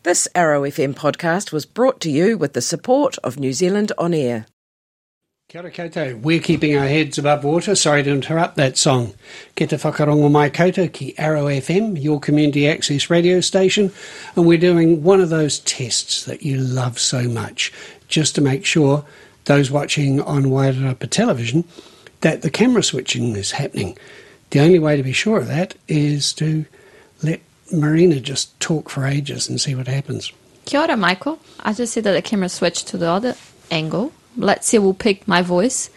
This Arrow FM podcast was brought to you with the support of New Zealand On Air. Kia ora koutou. We're keeping our heads above water. Sorry to interrupt that song. Ke te whakarongo mai koutou ki Arrow FM, your community access radio station, and we're doing one of those tests that you love so much, just to make sure those watching on Wairarapa television that the camera switching is happening. The only way to be sure of that is to let Marina just talk for ages and see what happens. Kia ora, Michael. I just see that the camera switched to the other angle. Let's see, we'll pick my voice.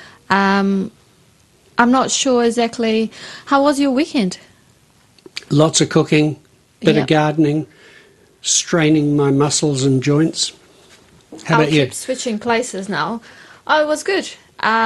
I'm not sure exactly. How was your weekend? Lots of cooking, bit of gardening, straining my muscles and joints. How about you? Keep switching places now. Oh, it was good.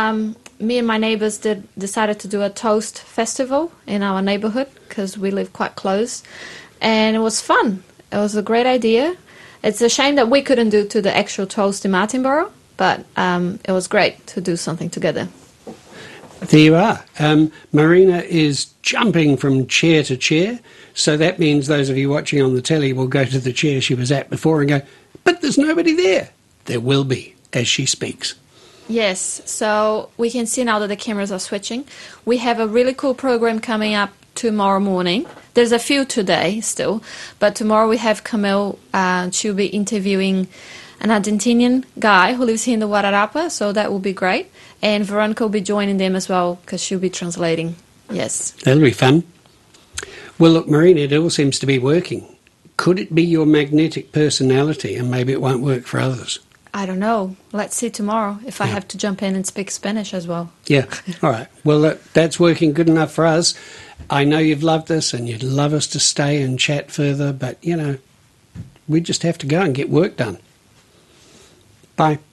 Me and my neighbours decided to do a toast festival in our neighbourhood because we live quite close, and it was fun. It was a great idea. It's a shame that we couldn't do to the actual toast in Martinborough, but it was great to do something together. There you are. Marina is jumping from chair to chair, so that means those of you watching on the telly will go to the chair she was at before and go, but there's nobody there. There will be, as she speaks. Yes, so we can see now that the cameras are switching. We have a really cool program coming up tomorrow morning. There's a few today still, but tomorrow we have Camille. She'll be interviewing an Argentinian guy who lives here in the Wairarapa, so that will be great. And Veronica will be joining them as well because she'll be translating. Yes. That'll be fun. Well, look, Marina, it all seems to be working. Could it be your magnetic personality and maybe it won't work for others? I don't know. Let's see tomorrow if I have to jump in and speak Spanish as well. Yeah. All right. Well, that's working good enough for us. I know you've loved us and you'd love us to stay and chat further, but, we just have to go and get work done. Bye.